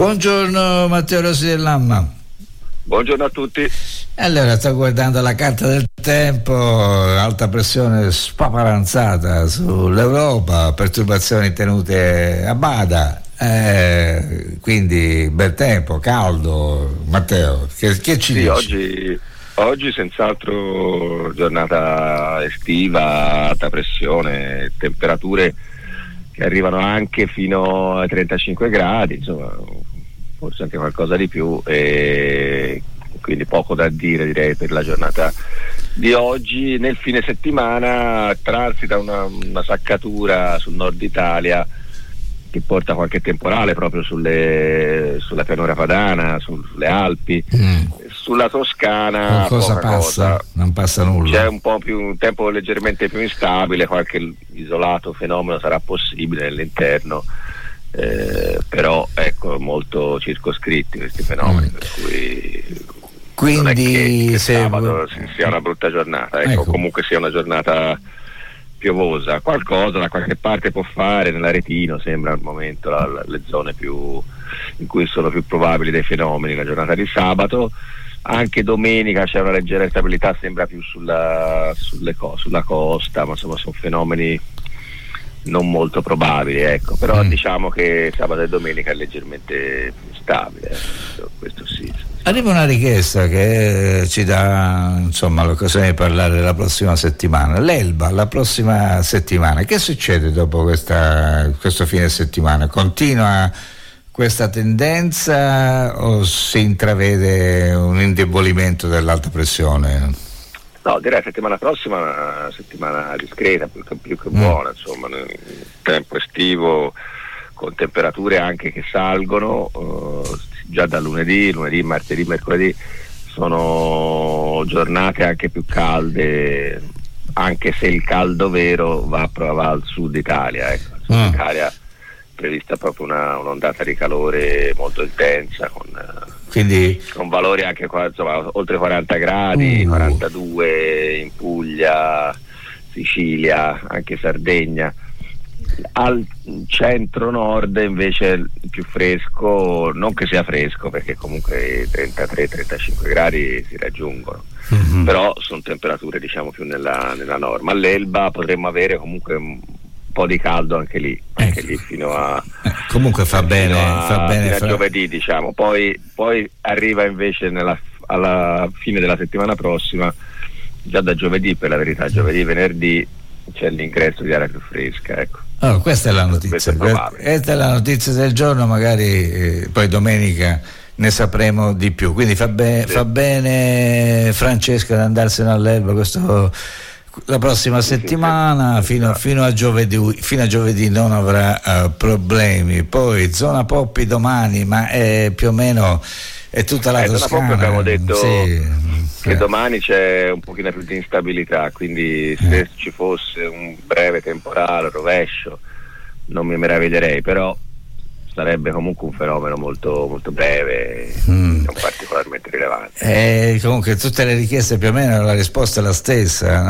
Buongiorno Matteo Rossi dell'Amma. Buongiorno a tutti. Allora, sto guardando la carta del tempo, alta pressione spaparanzata sull'Europa, perturbazioni tenute a bada, eh, quindi bel tempo, caldo. Matteo, che, che ci sì, dici? Oggi, oggi senz'altro giornata estiva, alta pressione, temperature che arrivano anche fino ai trentacinque gradi, insomma, forse anche qualcosa di più, e quindi poco da dire, direi, per la giornata di oggi. Nel fine settimana transita una, una saccatura sul nord Italia che porta qualche temporale proprio sulle, sulla pianura padana, sul, sulle Alpi, mm. sulla Toscana cosa poca passa? Cosa. Non passa nulla. C'è un po' più un tempo leggermente più instabile, qualche isolato fenomeno sarà possibile nell'interno. Eh, però ecco, molto circoscritti questi fenomeni, mm. per cui quindi non è che, che se... sabato sia una brutta giornata, ecco, ecco. comunque sia una giornata piovosa, qualcosa da qualche parte può fare nell'Aretino, sembra al momento la, la, le zone più in cui sono più probabili dei fenomeni la giornata di sabato. Anche domenica c'è una leggera instabilità, sembra più sulla, sulle co- sulla costa, ma insomma sono fenomeni non molto probabili, ecco, però mm. diciamo che sabato e domenica è leggermente più stabile, questo, questo sì. Arriva una richiesta che ci dà insomma l'occasione di parlare della prossima settimana. L'Elba, la prossima settimana, che succede dopo questa, questo fine settimana? Continua questa tendenza o si intravede un indebolimento dell'alta pressione? No, direi settimana prossima una settimana discreta, più che, più che buona, mm. insomma, nel tempo estivo con temperature anche che salgono, uh, già da lunedì, lunedì, martedì, mercoledì sono giornate anche più calde, anche se il caldo vero va, va al sud Italia, ecco, al sud mm. Italia prevista proprio una, un'ondata di calore molto intensa con, quindi con valori anche qua, insomma, oltre quaranta gradi, uh. quarantadue in Puglia, Sicilia, anche Sardegna. Al centro-nord invece più fresco, non che sia fresco perché comunque trentatré trentacinque gradi si raggiungono, mm-hmm. però sono temperature diciamo più nella, nella norma. All'Elba potremmo avere comunque un po' di caldo anche lì, anche ecco. lì fino a eh, comunque fa bene, a, fa bene fino a giovedì diciamo, poi, poi arriva invece nella, alla fine della settimana prossima, già da giovedì, per la verità giovedì venerdì c'è l'ingresso di aria più fresca, ecco. Oh, questa è la notizia, questa è la notizia del giorno, magari eh, poi domenica ne sapremo di più, quindi fa, be- sì. fa bene Francesca ad andarsene all'Elba questo, la prossima sì, settimana, sì, sì. Fino, fino, a giovedì, fino a giovedì non avrà uh, problemi. Poi zona Poppi domani, ma è più o meno è tutta la eh, Toscana. Zona Poppi abbiamo detto sì, che eh. domani c'è un pochino più di instabilità, quindi se eh. ci fosse un breve temporale, rovescio, non mi meraviglierei, però sarebbe comunque un fenomeno molto, molto breve, mm. non particolarmente rilevante. Eh, comunque tutte le richieste più o meno la risposta è la stessa,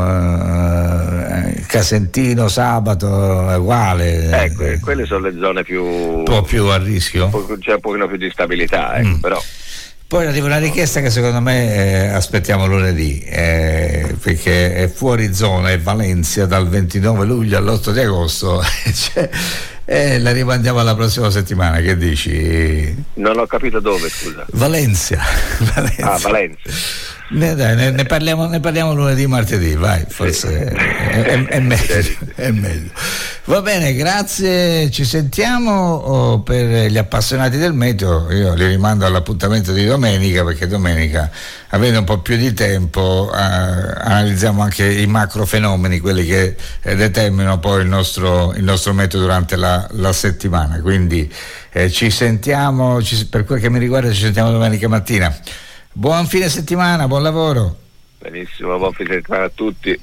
no? Uh, Casentino, sabato è uguale. Ecco, eh, quelle sono le zone più un po' più a rischio. C'è un pochino più di stabilità, ecco, mm. però. Poi arriva una richiesta che secondo me eh, aspettiamo lunedì, eh, perché è fuori zona, è Valencia dal ventinove luglio all'otto di agosto. cioè, eh, la rimandiamo alla prossima settimana, che dici? Non ho capito dove, scusa. Valencia. Valencia. Ah, Valencia. Ne, dai, ne, ne, parliamo, ne parliamo lunedì, martedì, vai, forse sì. è, è, è, meglio, è meglio. Va bene, grazie, ci sentiamo. Oh, per gli appassionati del meteo io li rimando all'appuntamento di domenica, perché domenica, avendo un po' più di tempo, eh, analizziamo anche i macro fenomeni, quelli che eh, determinano poi il nostro, il nostro meteo durante la, la settimana. Quindi eh, ci sentiamo, ci, per quel che mi riguarda ci sentiamo domenica mattina. Buon fine settimana, buon lavoro. Benissimo, buon fine settimana a tutti.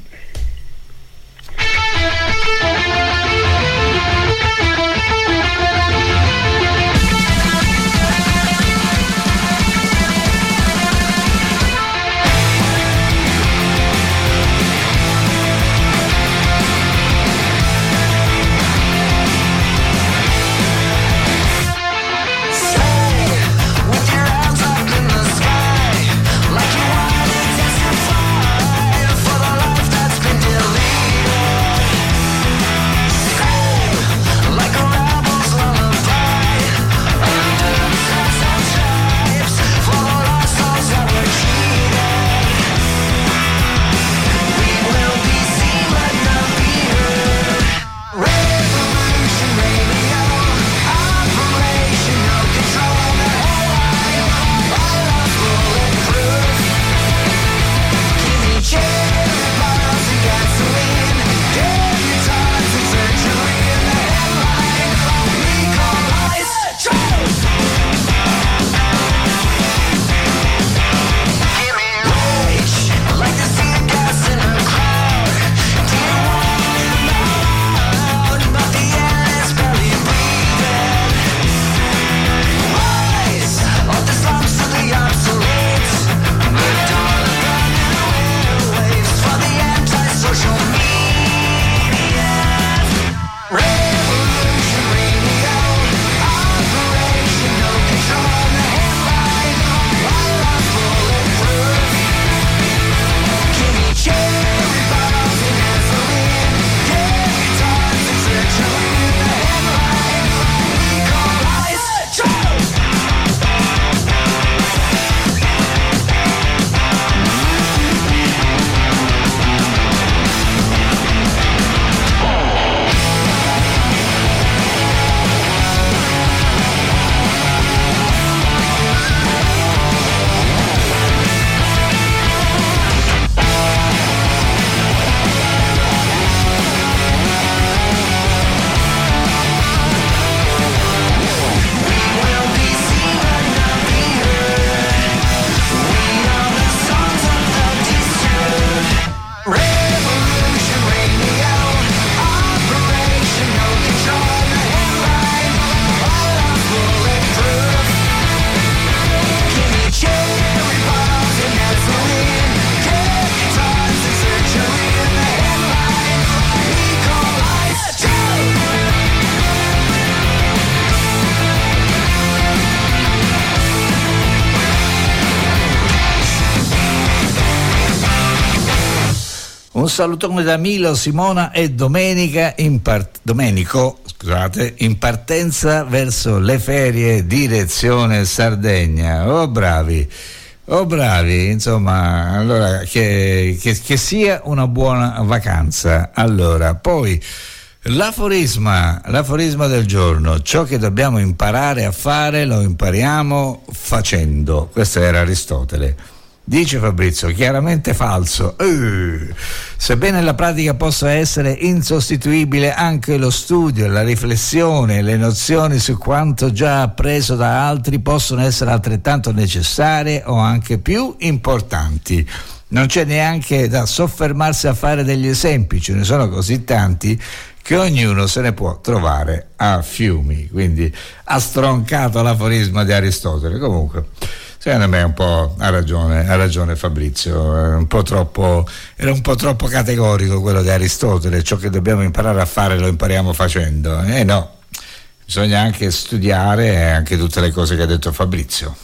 So Un salutone da Milo, Simona e Domenica in part- Domenico scusate, in partenza verso le ferie direzione Sardegna. Oh bravi, oh bravi, insomma, allora che, che, che sia una buona vacanza. Allora, poi l'aforisma, l'aforisma del giorno: ciò che dobbiamo imparare a fare lo impariamo facendo. Questo era Aristotele. Dice Fabrizio, chiaramente falso. Uh, sebbene la pratica possa essere insostituibile, anche lo studio, la riflessione, le nozioni su quanto già appreso da altri possono essere altrettanto necessarie o anche più importanti. Non c'è neanche da soffermarsi a fare degli esempi, ce ne sono così tanti che ognuno se ne può trovare a fiumi. Quindi ha stroncato l'aforisma di Aristotele. Comunque, secondo me un po' ha ragione, ha ragione Fabrizio, è un po' troppo, era un po' troppo categorico quello di Aristotele: ciò che dobbiamo imparare a fare lo impariamo facendo. Eh no, bisogna anche studiare anche tutte le cose che ha detto Fabrizio.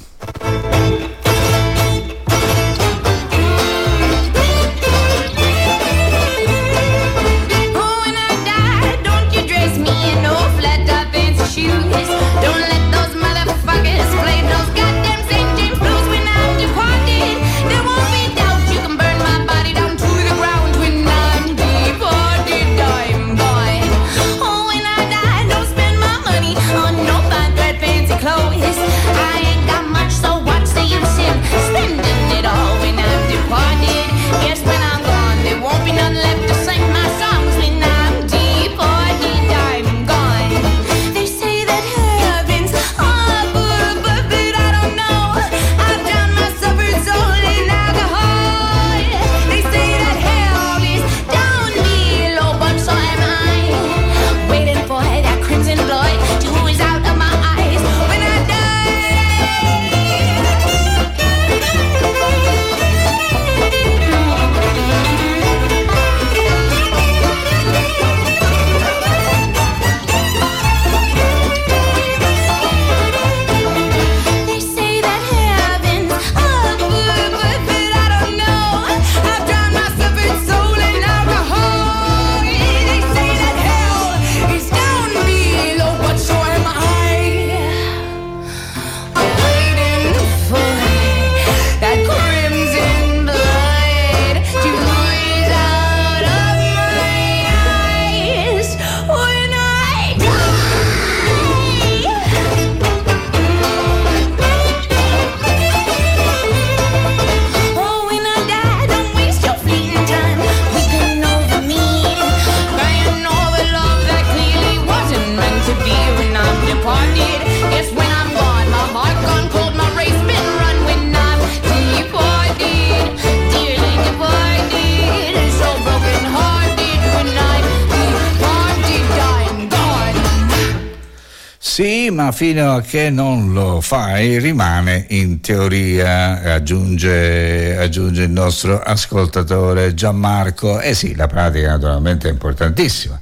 Sì, ma fino a che non lo fai rimane in teoria, aggiunge, aggiunge il nostro ascoltatore Gianmarco. Eh sì, la pratica naturalmente è importantissima,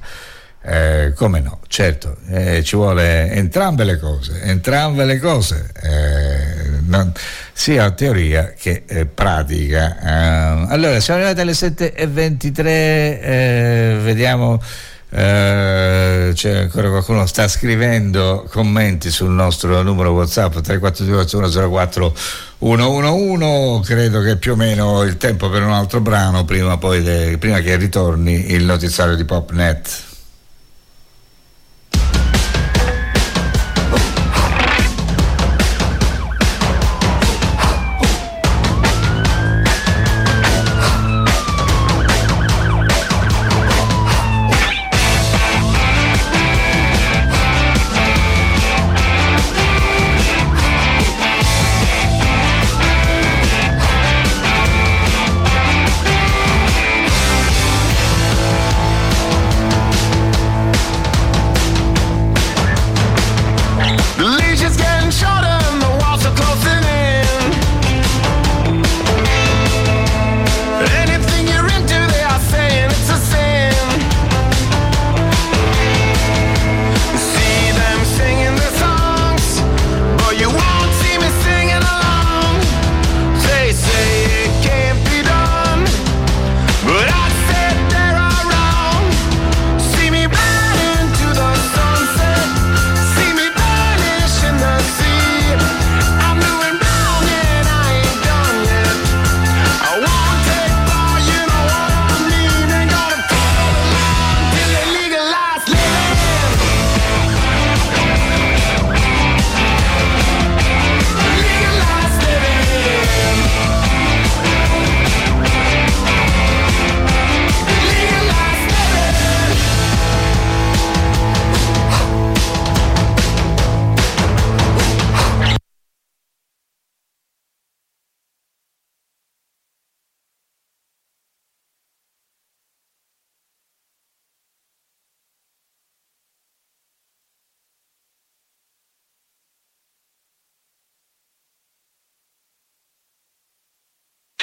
eh, come no, certo, eh, ci vuole entrambe le cose, entrambe le cose, eh, non, sia teoria che eh, pratica. Eh, allora, siamo arrivati alle sette e ventitré, eh, vediamo. Uh, c'è ancora qualcuno che sta scrivendo commenti sul nostro numero WhatsApp tre quattro due otto uno zero quattro uno uno uno. Credo che più o meno il tempo per un altro brano prima, poi de, prima che ritorni il notiziario di Popnet.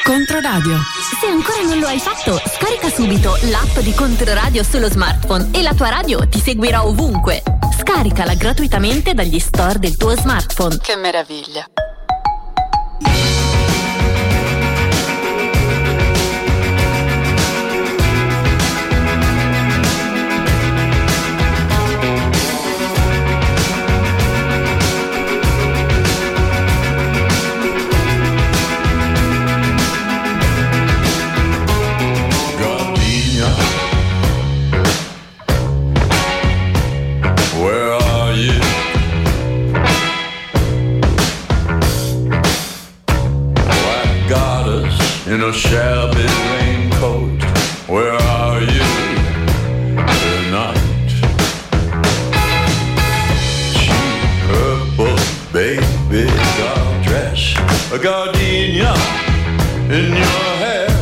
Controradio. Se ancora non lo hai fatto, scarica subito l'app di Controradio sullo smartphone e la tua radio ti seguirà ovunque. Scaricala gratuitamente dagli store del tuo smartphone. Che meraviglia. In a shabby raincoat, where are you tonight? Cheap purple baby doll dress, a gardenia in your hair.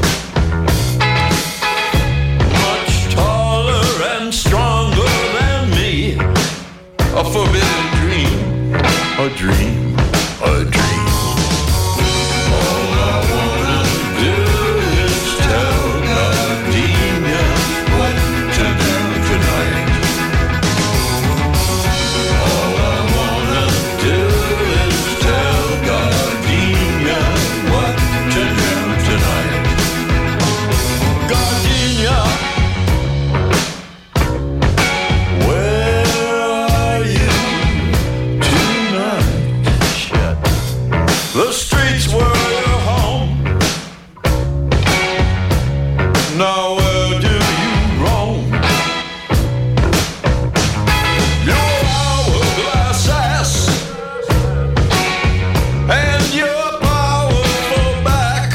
Much taller and stronger than me, a forbidden dream, a dream, a dream. The streets were your home. Now where do you roam? Your hourglass ass and your powerful back,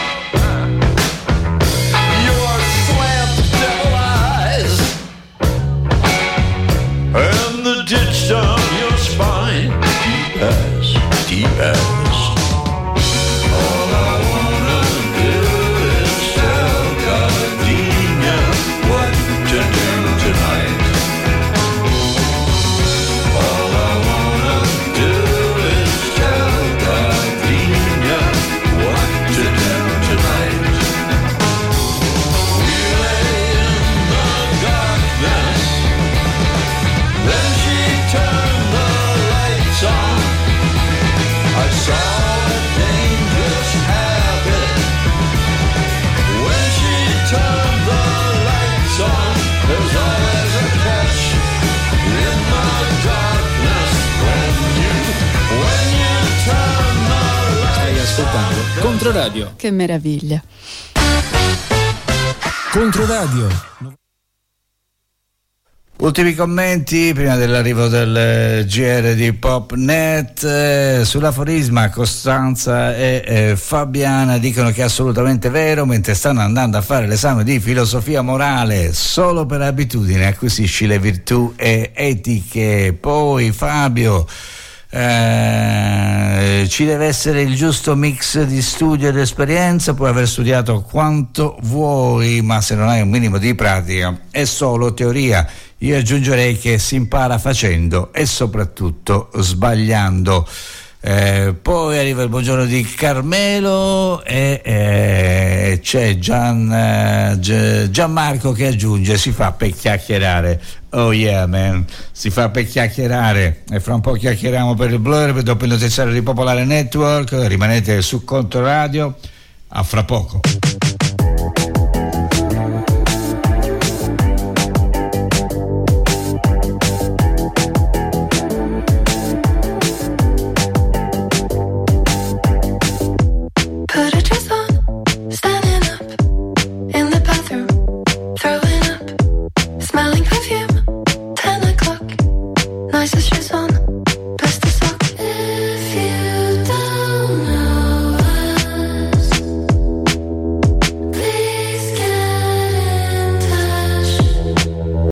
your slant devil eyes and the ditch down your spine, deep as, deep as. Controradio. Che meraviglia. Controradio. Ultimi commenti prima dell'arrivo del G R di Popnet. Eh, sull'aforisma Costanza e eh, Fabiana dicono che è assolutamente vero, mentre stanno andando a fare l'esame di filosofia morale. Solo per abitudine acquisisci le virtù e etiche. Poi Fabio, Eh, ci deve essere il giusto mix di studio ed esperienza. Puoi aver studiato quanto vuoi, ma se non hai un minimo di pratica è solo teoria. Io aggiungerei che si impara facendo e soprattutto sbagliando. Eh, poi arriva il buongiorno di Carmelo e eh, c'è Gian, eh, Gianmarco che aggiunge: si fa per chiacchierare. Oh yeah man, si fa per chiacchierare. E fra un po' chiacchieriamo per il blurb dopo il notiziario di Popolare Network. Rimanete su Controradio, a fra poco.